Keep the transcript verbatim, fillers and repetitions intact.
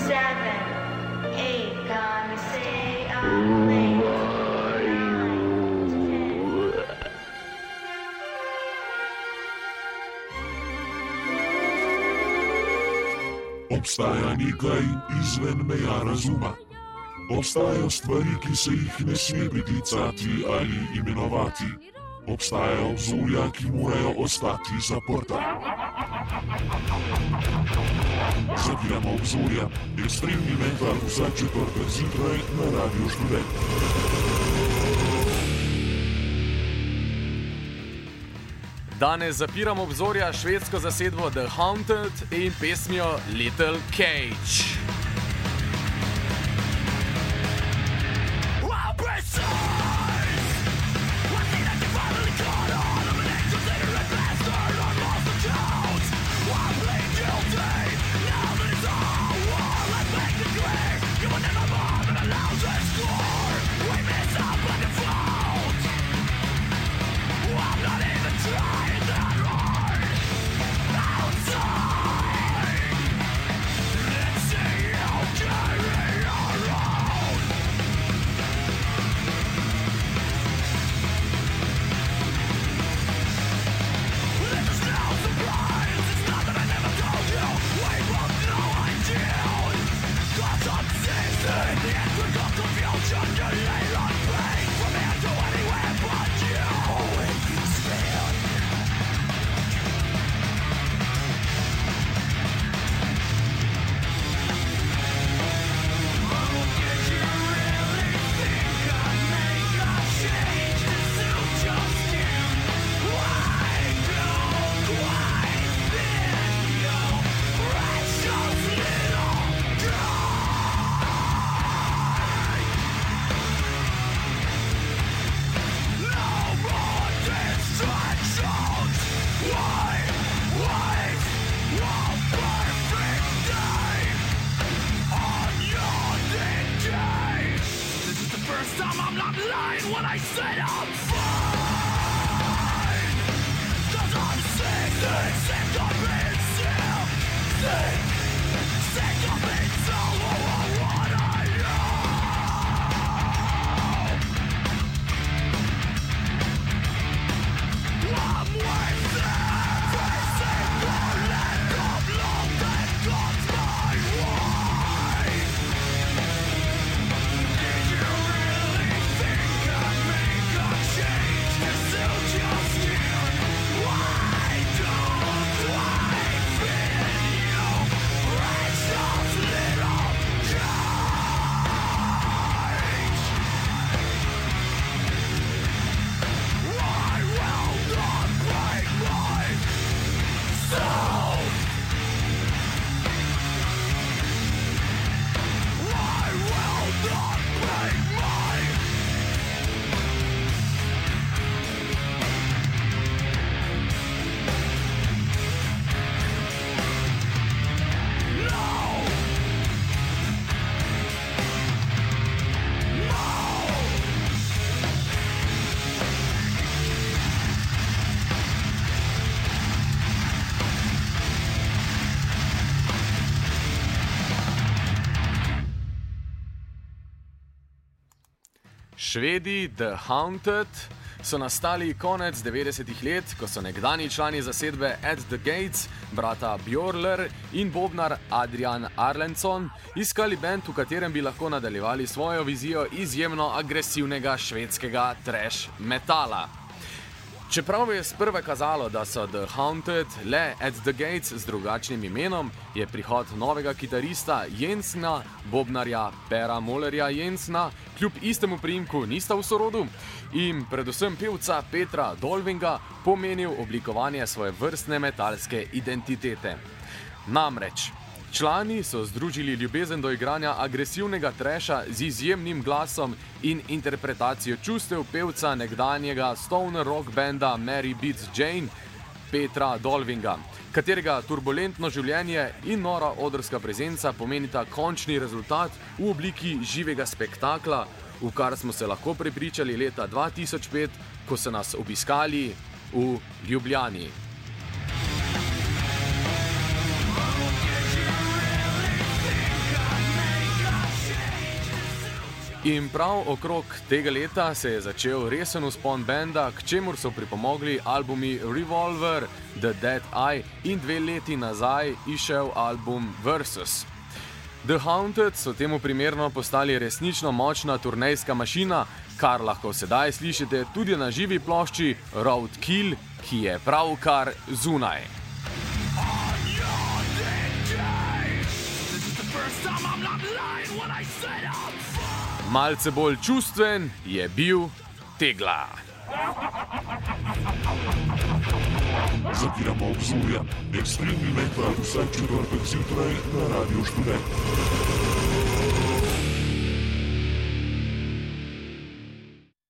seven, eight, gonna say I'm late. Obstaja nekaj izven meja razuma. Obstajajo stvari, ki se jih ne sme priklicati ali imenovati. Obstajajo obzorja, ki morajo ostati zaprta. Zapiramo obzorja, ekstremni metal vsak četrtek zjutraj na Radiu Študent. Danes zapiramo obzorja švedsko zasedbo The Haunted in pesmijo Little Cage. Švedi The Haunted so nastali konec devetdesetih let, ko so nekdani člani zasedbe At the Gates, brata Bjorler in bobnar Adrian Arlenson, iskali bend, v katerem bi lahko nadaljevali svojo vizijo izjemno agresivnega švedskega trash metala. Čeprav je sprva kazalo, da so The Haunted le At the Gates z drugačnim imenom, je prihod novega kitarista Jensna, bobnarja Pera Molerja Jensna, kljub istemu priimku nista v sorodu, in predvsem pevca Petra Dolvinga pomenil oblikovanje svoje vrstne metalske identitete. Namreč, člani so združili ljubezen do igranja agresivnega treša z izjemnim glasom in interpretacijo čustev pevca nekdanjega stoner rock benda Mary Beats Jane, Petra Dolvinga, katerega turbulentno življenje in nora odrska prezenca pomenita končni rezultat v obliki živega spektakla, v kar smo se lahko prepričali leta dva tisoč pet, ko so nas obiskali v Ljubljani. In prav okrog tega leta se je začel resen vzpon benda, k čemur so pripomogli albumi Revolver, The Dead Eye in dve leti nazaj izšel album Versus. The Haunted so temu primerno postali resnično močna turnejska mašina, kar lahko sedaj slišite tudi na živi plošči Roadkill, ki je pravkar zunaj. Malce bolj čustven je bil Tegla. Zapiramo obzorja, ekstremni metal vsak četrtek zjutraj na Radiu Študent.